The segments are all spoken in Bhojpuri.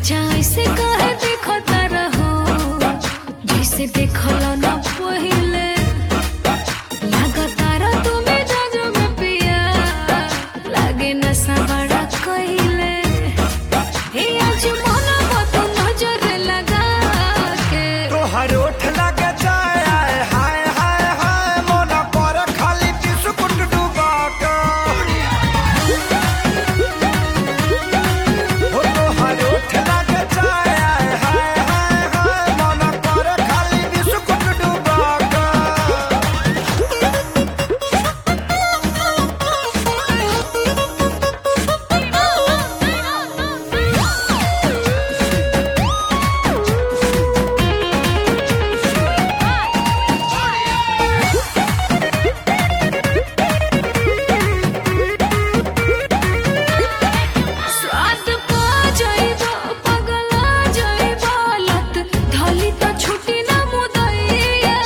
राजा ऐसे कहे देखो रहो जैसे देखल न पहिले लगातार तुम्हें जो में पिया लागे नशा बड़ा कहिले हे आज मन तो नजर लगा के तोहर ओठ लगे जाए हाय हाय हाय मोना पर खाली बिस्कुट डुबा के हो तोहर ओठ लगे जाए हाय हाय हाय मोना पर खाली बिस्कुट डुबा के स्वाद पा जाइबो पगला जाइबो लत धली तो छुटी ना मुदैया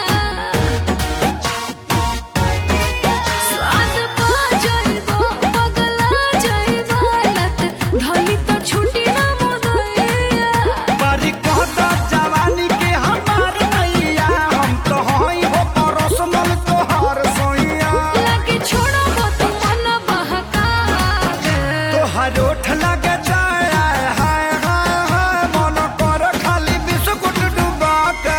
स्वाद पा जाइबो पगला जाइबो लत धली तो छुटी ना मुदैया बारी कहता जवानी के हमार नैया हम तो हई हो परसमल तोहार सोइया लगे छोड़ो तो मन बहका के तोहर ओठ लगे जाए हाय हाय हाय मन पर खाली बिस्कुट डुबा के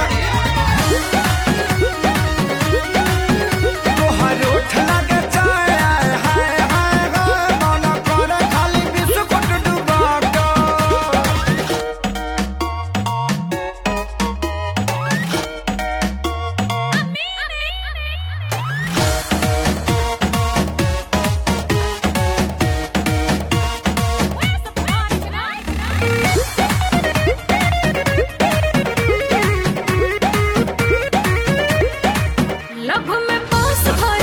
तोहर ओठ लगे जाए हाय हाय हाय मन पर खाली बिस्कुट डुबा के लब में पास भर